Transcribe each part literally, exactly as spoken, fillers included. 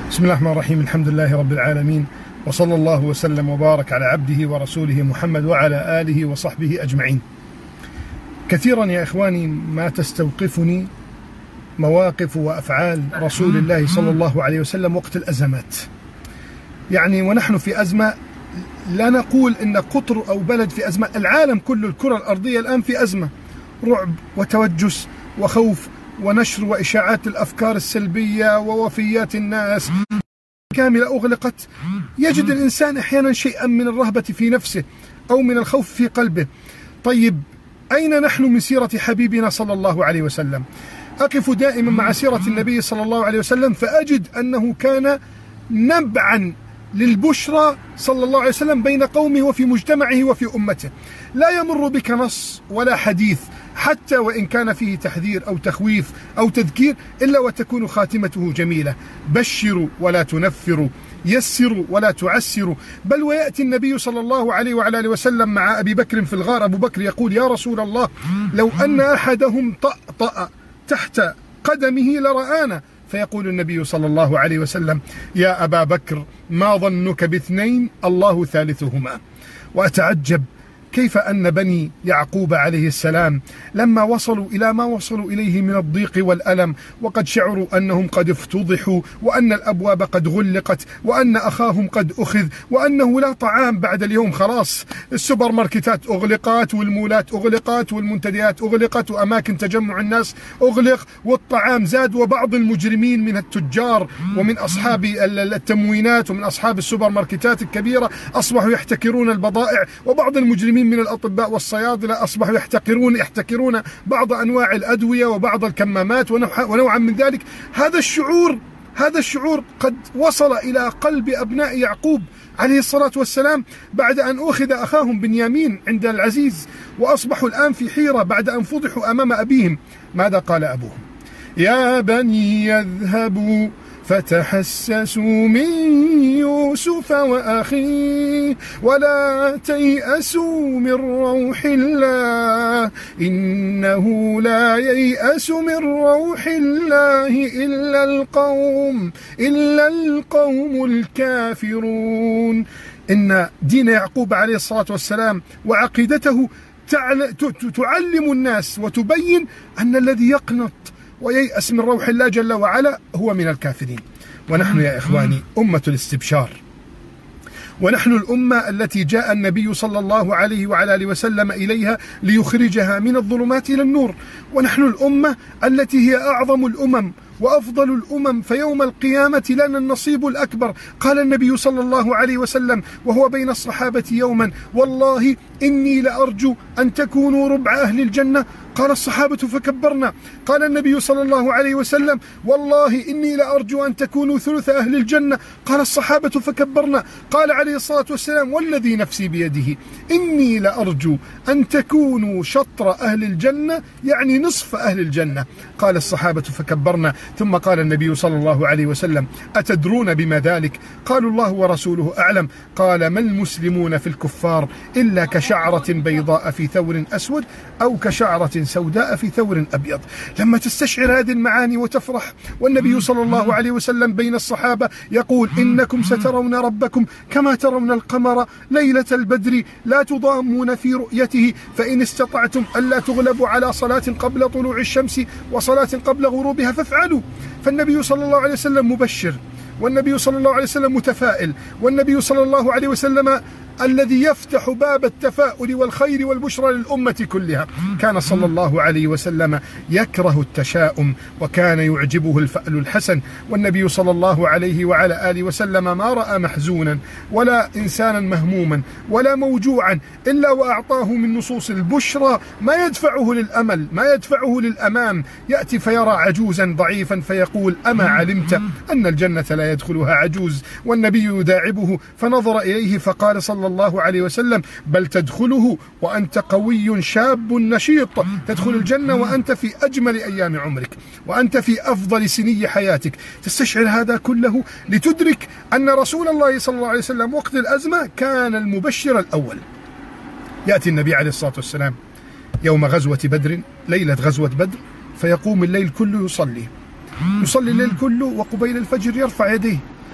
بسم الله الرحمن الرحيم. الحمد لله رب العالمين، وصلى الله وسلم وبارك على عبده ورسوله محمد وعلى آله وصحبه أجمعين. كثيرا يا إخواني ما تستوقفني مواقف وأفعال رسول الله صلى الله عليه وسلم وقت الأزمات. يعني ونحن في أزمة، لا نقول إن قطر أو بلد في أزمة، العالم كله، الكرة الأرضية الآن في أزمة، رعب وتوجس وخوف ونشر وإشاعات الأفكار السلبية ووفيات الناس كاملة أغلقت. يجد الإنسان أحيانا شيئا من الرهبة في نفسه أو من الخوف في قلبه. طيب أين نحن من سيرة حبيبنا صلى الله عليه وسلم؟ أقف دائما مع سيرة النبي صلى الله عليه وسلم فأجد أنه كان نبعا للبشرى صلى الله عليه وسلم بين قومه وفي مجتمعه وفي أمته. لا يمر بك نص ولا حديث حتى وإن كان فيه تحذير أو تخويف أو تذكير إلا وتكون خاتمته جميلة. بشروا ولا تنفروا، يسروا ولا تعسروا. بل ويأتي النبي صلى الله عليه وعلى آله وسلم مع أبي بكر في الغار، أبو بكر يقول: يا رسول الله، لو أن أحدهم طأطأ تحت قدمه لرآنا. فيقول النبي صلى الله عليه وسلم: يا أبا بكر، ما ظنك باثنين الله ثالثهما. وأتعجب كيف أن بني يعقوب عليه السلام لما وصلوا إلى ما وصلوا إليه من الضيق والألم، وقد شعروا أنهم قد افتضحوا، وأن الأبواب قد غلقت، وأن أخاهم قد أخذ، وأنه لا طعام بعد اليوم، خلاص السوبر ماركتات أغلقت، والمولات أغلقت، والمنتديات أغلقت، وأماكن تجمع الناس أغلق، والطعام زاد. وبعض المجرمين من التجار ومن أصحاب التموينات ومن أصحاب السوبر ماركتات الكبيرة أصبحوا يحتكرون البضائع، وبعض المجرمين من الأطباء والصيادلة أصبحوا يحتكرون يحتكرون بعض أنواع الأدوية وبعض الكمامات ونوعا من ذلك. هذا الشعور هذا الشعور قد وصل إلى قلب أبناء يعقوب عليه الصلاة والسلام بعد أن أخذ أخاهم بنيامين عند العزيز، وأصبحوا الآن في حيرة بعد أن فضحوا أمام أبيهم. ماذا قال أبوهم؟ يا بني يذهبوا فتحسسوا من يوسف وأخيه ولا تيأسوا من روح الله إنه لا ييأس من روح الله إلا القوم إلا القوم الكافرون. إن دين يعقوب عليه الصلاة والسلام وعقيدته تعلم الناس وتبين أن الذي يقنط وييأس من روح الله جل وعلا هو من الكافرين. ونحن يا إخواني أمة الاستبشار، ونحن الأمة التي جاء النبي صلى الله عليه وعلى آله وسلم إليها ليخرجها من الظلمات إلى النور. ونحن الأمة التي هي أعظم الأمم وأفضل الأمم، فيوم القيامة لنا النصيب الأكبر. قال النبي صلى الله عليه وسلم وهو بين الصحابة يوما: والله إني لأرجو أن تكونوا ربع أهل الجنة. قال الصحابة فكبرنا. قال النبي صلى الله عليه وسلم: والله إني لأرجو أن تكونوا ثلث أهل الجنة. قال الصحابة فكبرنا. قال عليه الصلاة والسلام: والذي نفسي بيده إني لأرجو أن تكونوا شطر أهل الجنة، يعني نصف أهل الجنة. قال الصحابة فكبرنا. ثم قال النبي صلى الله عليه وسلم: أتدرون بما ذلك؟ قالوا: الله ورسوله أعلم. قال: ما المسلمون في الكفار إلا كشعرة بيضاء في ثور أسود أو كشعرة سوداء في ثور أبيض. لما تستشعر هذه المعاني وتفرح، والنبي صلى الله عليه وسلم بين الصحابة يقول: إنكم سترون ربكم كما ترون القمر ليلة البدر لا تضامون في رؤيته، فإن استطعتم ألا تغلبوا على صلاة قبل طلوع الشمس وصلاة قبل غروبها فافعلوا. فالنبي صلى الله عليه وسلم مبشر، والنبي صلى الله عليه وسلم متفائل، والنبي صلى الله عليه وسلم الذي يفتح باب التفاؤل والخير والبشرى للأمة كلها. كان صلى الله عليه وسلم يكره التشاؤم، وكان يعجبه الفأل الحسن. والنبي صلى الله عليه وعلى آله وسلم ما رأى محزونا ولا إنسانا مهموما ولا موجوعا إلا وأعطاه من نصوص البشرى ما يدفعه للأمل، ما يدفعه للأمام. يأتي فيرى عجوزا ضعيفا فيقول: أما علمت أن الجنة لا يدخلها عجوز؟ والنبي يداعبه، فنظر إليه فقال صلى الله عليه وسلم: بل تدخله وأنت قوي شاب نشيط، تدخل الجنة وأنت في أجمل أيام عمرك وأنت في أفضل سني حياتك. تستشعر هذا كله لتدرك أن رسول الله صلى الله عليه وسلم وقت الأزمة كان المبشر الأول. يأتي النبي عليه الصلاة والسلام يوم غزوة بدر، ليلة غزوة بدر، فيقوم الليل كله يصلي يصلي الليل كله، وقبيل الفجر يرفع يديه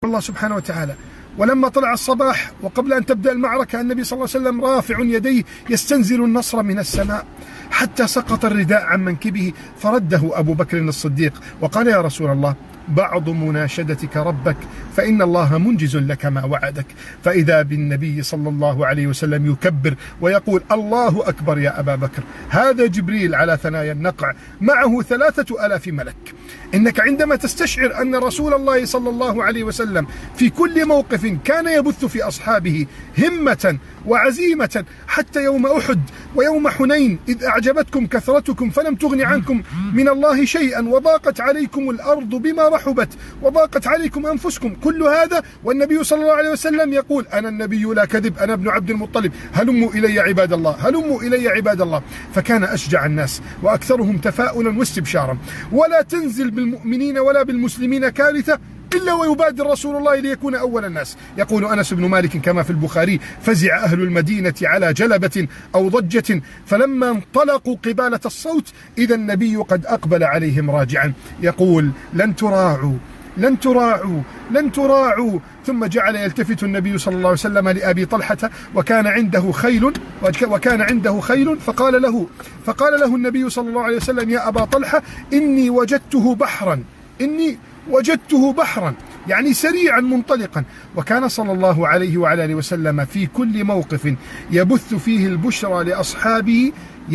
الله سبحانه وتعالى. ولما طلع الصباح وقبل أن تبدأ المعركة النبي صلى الله عليه وسلم رافع يديه يستنزل النصر من السماء، حتى سقط الرداء عن منكبه فرده أبو بكر الصديق وقال: يا رسول الله، بعض مناشدتك ربك فإن الله منجز لك ما وعدك. فإذا بالنبي صلى الله عليه وسلم يكبر ويقول: الله أكبر يا أبا بكر، هذا جبريل على ثنايا النقع معه ثلاثة ألاف ملك. إنك عندما تستشعر أن رسول الله صلى الله عليه وسلم في كل موقف كان يبث في أصحابه همة وعزيمة، حتى يوم أحد ويوم حنين إذ أعجبتكم كثرتكم فلم تغن عنكم من الله شيئا وضاقت عليكم الأرض بما رحبت وضاقت عليكم أنفسكم، كل هذا والنبي صلى الله عليه وسلم يقول: أنا النبي لا كذب، أنا ابن عبد المطلب، هلموا إلي عباد الله، هلموا إلي عباد الله. فكان أشجع الناس وأكثرهم تفاؤلا واستبشارا. ولا تنزل بالمؤمنين ولا بالمسلمين كارثة إلا ويبادر رسول الله ليكون أول الناس. يقول أنس بن مالك كما في البخاري: فزع أهل المدينة على جلبة أو ضجة، فلما انطلقوا قبالة الصوت إذا النبي قد أقبل عليهم راجعا يقول: لن تراعوا لن تراعوا لن تراعوا. ثم جعل يلتفت النبي صلى الله عليه وسلم لأبي طلحة وكان عنده خيل وكان عنده خيل فقال له فقال له النبي صلى الله عليه وسلم: يا أبا طلحة، إني وجدته بحرا إني وجدته بحرا يعني سريعا منطلقا. وكان صلى الله عليه وعلى آله وسلم في كل موقف يبث فيه البشرى لأصحابه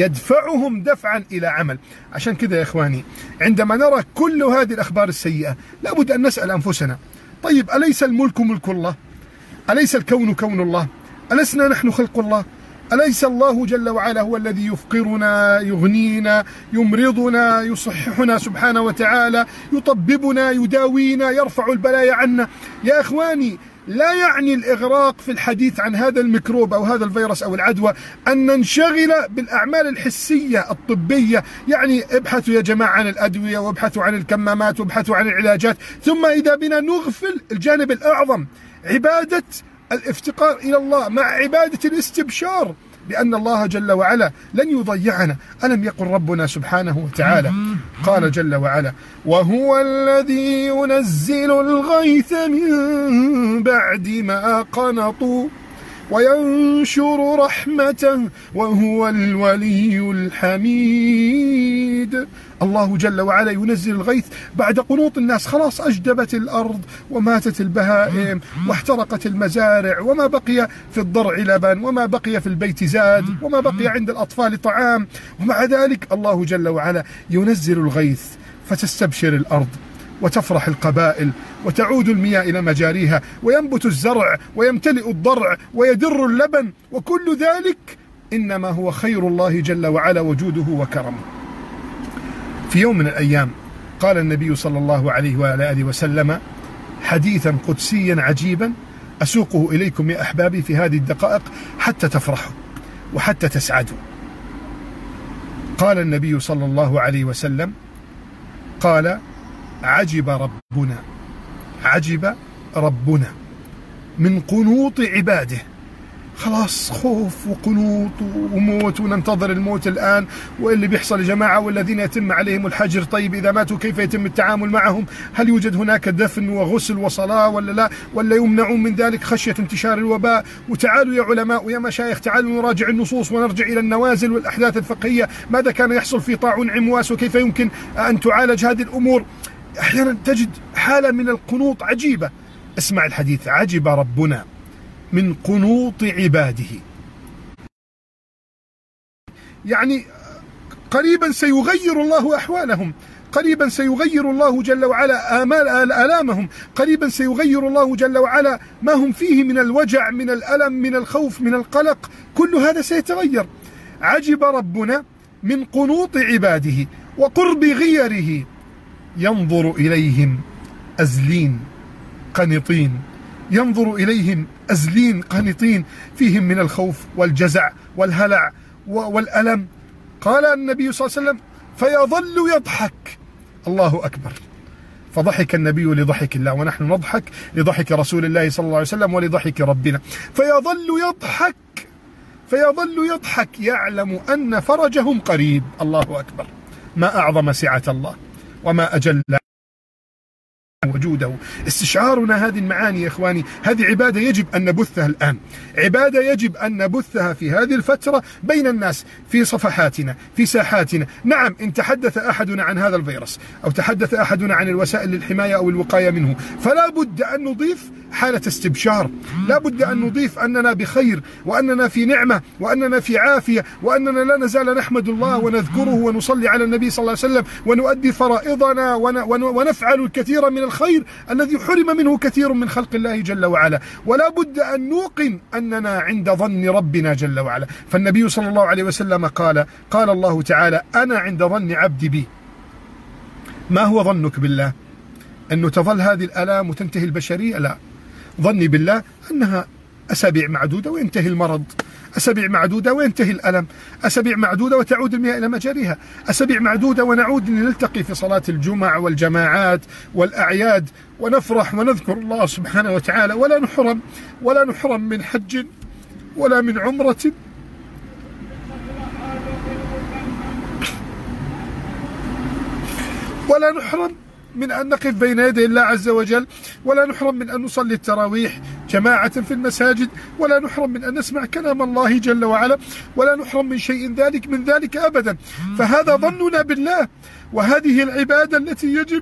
يدفعهم دفعا إلى عمل. عشان كذا يا إخواني، عندما نرى كل هذه الأخبار السيئة لابد أن نسأل أنفسنا: طيب، أليس الملك ملك الله؟ أليس الكون كون الله؟ ألسنا نحن خلق الله؟ أليس الله جل وعلا هو الذي يفقرنا، يغنينا، يمرضنا، يصححنا سبحانه وتعالى، يطببنا، يداوينا، يرفع البلايا عنا؟ يا إخواني، لا يعني الإغراق في الحديث عن هذا الميكروب أو هذا الفيروس أو العدوى أن ننشغل بالأعمال الحسية الطبية، يعني ابحثوا يا جماعة عن الأدوية وابحثوا عن الكمامات وابحثوا عن العلاجات، ثم إذا بنا نغفل الجانب الأعظم، عبادة الافتقار إلى الله مع عبادة الاستبشار بأن الله جل وعلا لن يضيعنا. ألم يقل ربنا سبحانه وتعالى، قال جل وعلا: وهو الذي ينزل الغيث من بعد ما قنطوا وينشر رحمته وهو الولي الحميد. الله جل وعلا ينزل الغيث بعد قنوط الناس، خلاص أجدبت الأرض وماتت البهائم واحترقت المزارع وما بقي في الضرع لبن وما بقي في البيت زاد وما بقي عند الأطفال طعام، ومع ذلك الله جل وعلا ينزل الغيث فتستبشر الأرض وتفرح القبائل وتعود المياه إلى مجاريها وينبت الزرع ويمتلئ الضرع ويدر اللبن، وكل ذلك إنما هو خير الله جل وعلا وجوده وكرمه. في يوم من الأيام قال النبي صلى الله عليه وعلى آله وسلم حديثا قدسيا عجيبا أسوقه إليكم يا أحبابي في هذه الدقائق حتى تفرحوا وحتى تسعدوا. قال النبي صلى الله عليه وسلم، قال: عجب ربنا عجب ربنا من قنوط عباده. خلاص خوف وقنوط وموت وننتظر الموت الآن، واللي بيحصل يا جماعة والذين يتم عليهم الحجر، طيب إذا ماتوا كيف يتم التعامل معهم؟ هل يوجد هناك دفن وغسل وصلاة ولا لا، ولا يمنعون من ذلك خشية انتشار الوباء؟ وتعالوا يا علماء ويا مشايخ، تعالوا نراجع النصوص ونرجع إلى النوازل والأحداث الفقهية، ماذا كان يحصل في طاعون عمواس وكيف يمكن أن تعالج هذه الأمور؟ أحيانا تجد حالة من القنوط عجيبة. اسمع الحديث: عجب ربنا من قنوط عباده، يعني قريبا سيغير الله أحوالهم، قريبا سيغير الله جل وعلا آمال آلامهم، قريبا سيغير الله جل وعلا ما هم فيه من الوجع، من الألم، من الخوف، من القلق، كل هذا سيتغير. عجب ربنا من قنوط عباده وقرب غيره، ينظر إليهم أزلين قنطين، ينظر إليهم أزلين قنطين فيهم من الخوف والجزع والهلع والألم. قال النبي صلى الله عليه وسلم: فيظل يضحك. الله أكبر. فضحك النبي لضحك الله، ونحن نضحك لضحك رسول الله صلى الله عليه وسلم ولضحك ربنا. فيظل يضحك فيظل يضحك يعلم أن فرجهم قريب. الله أكبر. ما أعظم سعة الله وما أجل وجوده. استشعارنا هذه المعاني يا إخواني، هذه عبادة يجب أن نبثها الآن، عبادة يجب أن نبثها في هذه الفترة بين الناس، في صفحاتنا، في ساحاتنا. نعم، إن تحدث أحدنا عن هذا الفيروس أو تحدث أحدنا عن الوسائل للحماية أو الوقاية منه، فلا بد أن نضيف حالة استبشار، لا بد أن نضيف أننا بخير وأننا في نعمة وأننا في عافية وأننا لا نزال نحمد الله ونذكره ونصلي على النبي صلى الله عليه وسلم ونؤدي فرائضنا ونفعل الكثير من الخير الذي حرم منه كثير من خلق الله جل وعلا. ولا بد أن نوقن أننا عند ظن ربنا جل وعلا. فالنبي صلى الله عليه وسلم قال قال الله تعالى: أنا عند ظن عبدي بي. ما هو ظنك بالله؟ أنه تظل هذه الآلام وتنتهي البشرية؟ لا، ظني بالله أنها أسابيع معدودة وينتهي المرض، أسابيع معدودة وينتهي الألم، أسابيع معدودة وتعود المياه إلى مجاريها، أسابيع معدودة ونعود نلتقي في صلاة الجمع والجماعات والأعياد ونفرح ونذكر الله سبحانه وتعالى، ولا نحرم ولا نحرم من حج ولا من عمرة ولا نحرم من أن نقف بين يدي الله عز وجل، ولا نحرم من أن نصلي التراويح جماعة في المساجد، ولا نحرم من أن نسمع كلام الله جل وعلا، ولا نحرم من شيء ذلك من ذلك أبدا. فهذا ظننا بالله، وهذه العبادة التي يجب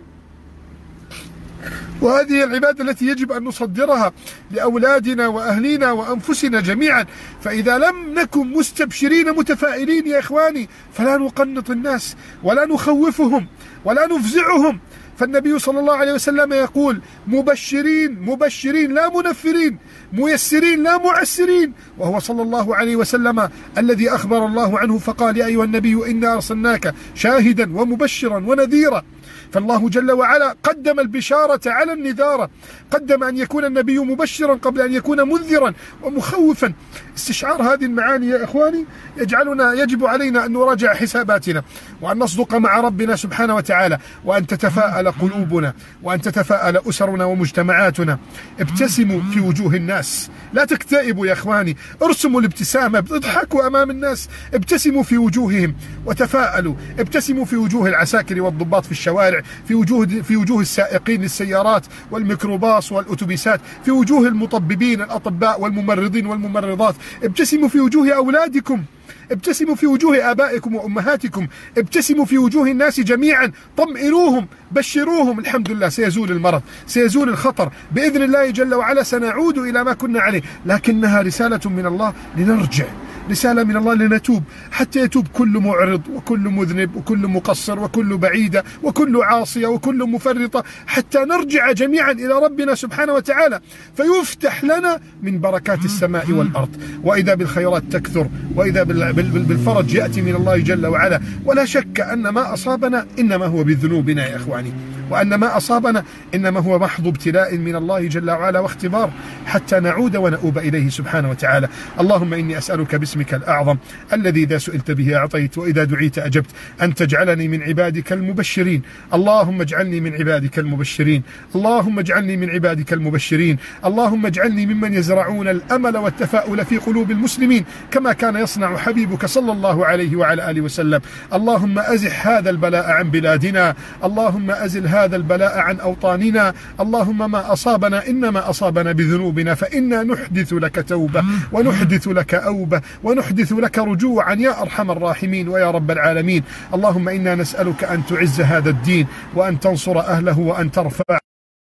وهذه العبادة التي يجب أن نصدرها لأولادنا وأهلنا وأنفسنا جميعا. فإذا لم نكن مستبشرين متفائلين يا إخواني، فلا نقنط الناس ولا نخوفهم ولا نفزعهم. فالنبي صلى الله عليه وسلم يقول: مبشرين مبشرين لا منفرين، ميسرين لا معسرين. وهو صلى الله عليه وسلم الذي أخبر الله عنه فقال: يا أيها النبي إنا أرسلناك شاهدا ومبشرا ونذيرا. فالله جل وعلا قدم البشارة على النذارة، قدم أن يكون النبي مبشرا قبل أن يكون منذرا ومخوفا. استشعار هذه المعاني يا إخواني يجعلنا يجب علينا أن نراجع حساباتنا وأن نصدق مع ربنا سبحانه وتعالى، وأن تتفاءل قلوبنا وأن تتفاءل أسرنا ومجتمعاتنا. ابتسموا في وجوه الناس، لا تكتئبوا يا إخواني، ارسموا الابتسامة، اضحكوا أمام الناس، ابتسموا في وجوههم وتفاءلوا، ابتسموا في وجوه العساكر والضباط في الشوارع، في وجوه في وجوه السائقين للسيارات والميكروباص والأتوبيسات، في وجوه المطببين الأطباء والممرضين والممرضات، ابتسموا في وجوه أولادكم، ابتسموا في وجوه آبائكم وأمهاتكم، ابتسموا في وجوه الناس جميعا، طمئنوهم، بشروهم. الحمد لله سيزول المرض، سيزول الخطر بإذن الله جل وعلا، سنعود إلى ما كنا عليه. لكنها رسالة من الله لنرجع، رسالة من الله لنتوب، حتى يتوب كل معرض وكل مذنب وكل مقصر وكل بعيدة وكل عاصية وكل مفرطة، حتى نرجع جميعا إلى ربنا سبحانه وتعالى، فيفتح لنا من بركات السماء والأرض، وإذا بالخيرات تكثر، وإذا بالفرج يأتي من الله جل وعلا. ولا شك أن ما أصابنا إنما هو بذنوبنا يا إخواني، وأن ما أصابنا إنما هو محض ابتلاء من الله جل وعلا واختبار، حتى نعود ونؤوب إليه سبحانه وتعالى. اللهم إني أسألك باسمك الأعظم الذي إذا سئلت به أعطيت وإذا دعيت أجبت أن تجعلني من عبادك المبشرين. اللهم اجعلني من عبادك المبشرين، اللهم اجعلني من عبادك المبشرين، اللهم اجعلني ممن يزرعون الأمل والتفاؤل في قلوب المسلمين كما كان يصنع حبيبك صلى الله عليه وعلى آله وسلم. اللهم أزح هذا البلاء عن بلادنا، اللهم أزل هذا البلاء عن أوطاننا. اللهم ما أصابنا إنما أصابنا بذنوبنا، فإنا نحدث لك توبة ونحدث لك أوبة ونحدث لك رجوعا يا أرحم الراحمين ويا رب العالمين. اللهم إنا نسألك أن تعز هذا الدين وأن تنصر أهله وأن ترفع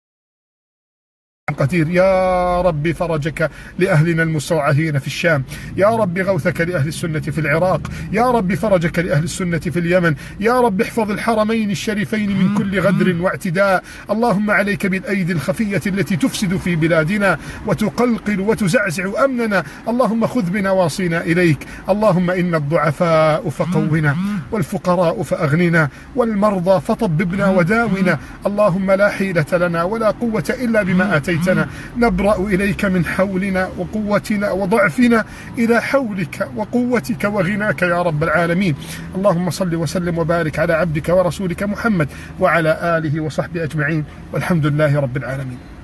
قدير. يا رب فرجك لأهلنا المستضعفين في الشام، يا رب غوثك لأهل السنة في العراق، يا رب فرجك لأهل السنة في اليمن، يا رب احفظ الحرمين الشريفين من كل غدر واعتداء. اللهم عليك بالأيدي الخفية التي تفسد في بلادنا وتقلقل وتزعزع أمننا. اللهم خذ بنواصينا إليك. اللهم إن الضعفاء فقونا، والفقراء فأغننا، والمرضى فطببنا وداونا. اللهم لا حيلة لنا ولا قوة إلا بما آتيتنا. نبرأ إليك من حولنا وقوتنا وضعفنا إلى حولك وقوتك وغناك يا رب العالمين. اللهم صل وسلم وبارك على عبدك ورسولك محمد وعلى آله وصحبه أجمعين، والحمد لله رب العالمين.